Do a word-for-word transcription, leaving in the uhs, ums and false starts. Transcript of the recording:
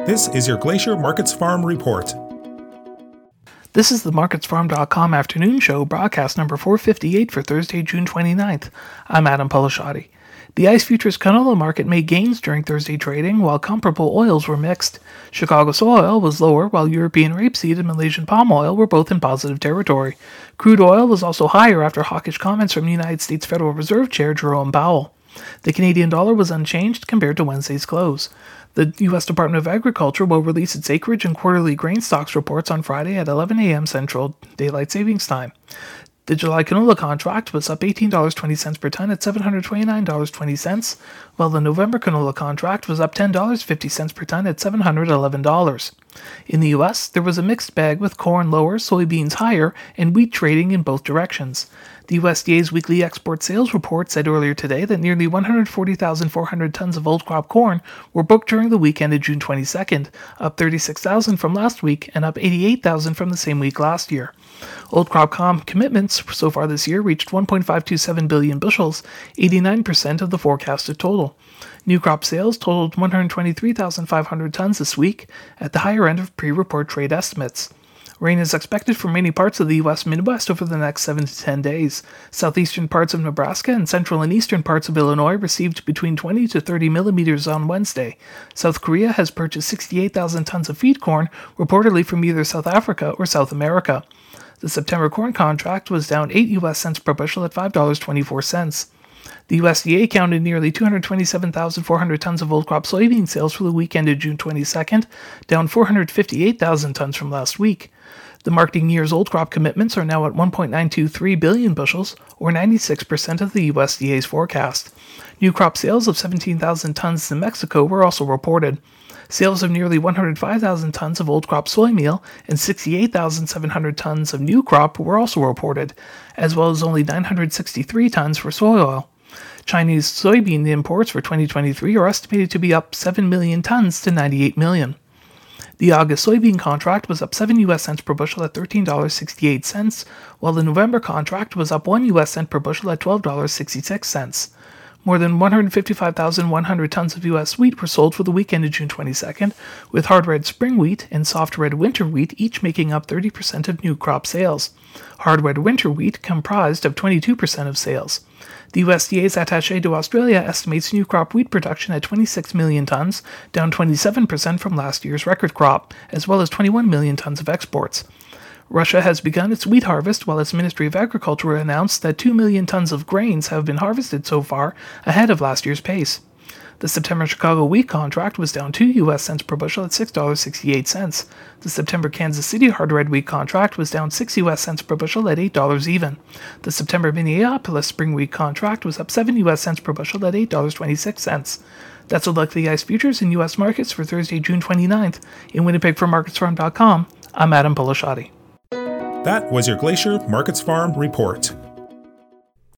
This is your Glacier Markets Farm Report. This is the markets farm dot com afternoon show, broadcast number four fifty-eight for Thursday, June twenty-ninth. I'm Adam Polishotti. The ICE futures canola market made gains during Thursday trading, while comparable oils were mixed. Chicago soy oil was lower, while European rapeseed and Malaysian palm oil were both in positive territory. Crude oil was also higher after hawkish comments from United States Federal Reserve Chair Jerome Powell. The Canadian dollar was unchanged compared to Wednesday's close. The U S Department of Agriculture will release its acreage and quarterly grain stocks reports on Friday at eleven a.m. Central Daylight Savings Time. The July canola contract was up eighteen dollars and twenty cents per ton at seven hundred twenty-nine dollars and twenty cents, while the November canola contract was up ten dollars and fifty cents per ton at seven hundred eleven dollars. In the U S, there was a mixed bag with corn lower, soybeans higher, and wheat trading in both directions. The U S D A's weekly export sales report said earlier today that nearly one hundred forty thousand four hundred tons of old crop corn were booked during the week ended June twenty-second, up thirty-six thousand from last week and up eighty-eight thousand from the same week last year. Old crop com commitments so far this year reached one point five two seven billion bushels, eighty-nine percent of the forecasted total. New crop sales totaled one hundred twenty-three thousand five hundred tons this week, at the higher end of pre-report trade estimates. Rain is expected for many parts of the U S Midwest over the next seven to ten days. Southeastern parts of Nebraska and central and eastern parts of Illinois received between twenty to thirty millimeters on Wednesday. South Korea has purchased sixty-eight thousand tons of feed corn, reportedly from either South Africa or South America. The September corn contract was down eight U S cents per bushel at five dollars and twenty-four cents. The U S D A counted nearly two hundred twenty-seven thousand four hundred tons of old crop soybean sales for the week ended June twenty-second, down four hundred fifty-eight thousand tons from last week. The marketing year's old crop commitments are now at one point nine two three billion bushels, or ninety-six percent of the U S D A's forecast. New crop sales of seventeen thousand tons in Mexico were also reported. Sales of nearly one hundred five thousand tons of old crop soy meal and sixty-eight thousand seven hundred tons of new crop were also reported, as well as only nine hundred sixty-three tons for soy oil. Chinese soybean imports for twenty twenty-three are estimated to be up seven million tons to ninety-eight million. The August soybean contract was up seven U S cents per bushel at thirteen dollars and sixty-eight cents, while the November contract was up one U S cent per bushel at twelve dollars and sixty-six cents. More than one hundred fifty-five thousand one hundred tons of U S wheat were sold for the week ended June twenty-second, with hard red spring wheat and soft red winter wheat each making up thirty percent of new crop sales. Hard red winter wheat comprised of twenty-two percent of sales. The U S D A's attaché to Australia estimates new crop wheat production at twenty-six million tons, down twenty-seven percent from last year's record crop, as well as twenty-one million tons of exports. Russia has begun its wheat harvest, while its Ministry of Agriculture announced that two million tons of grains have been harvested so far, ahead of last year's pace. The September Chicago wheat contract was down two U S cents per bushel at six dollars and sixty-eight cents. The September Kansas City hard red wheat contract was down six U S cents per bushel at eight dollars even. The September Minneapolis spring wheat contract was up seven U S cents per bushel at eight dollars and twenty-six cents. That's a look at the ICE futures in U S markets for Thursday, June twenty-ninth. In Winnipeg for markets farm dot com, I'm Adam Polishotti. That was your Glacier Markets Farm Report.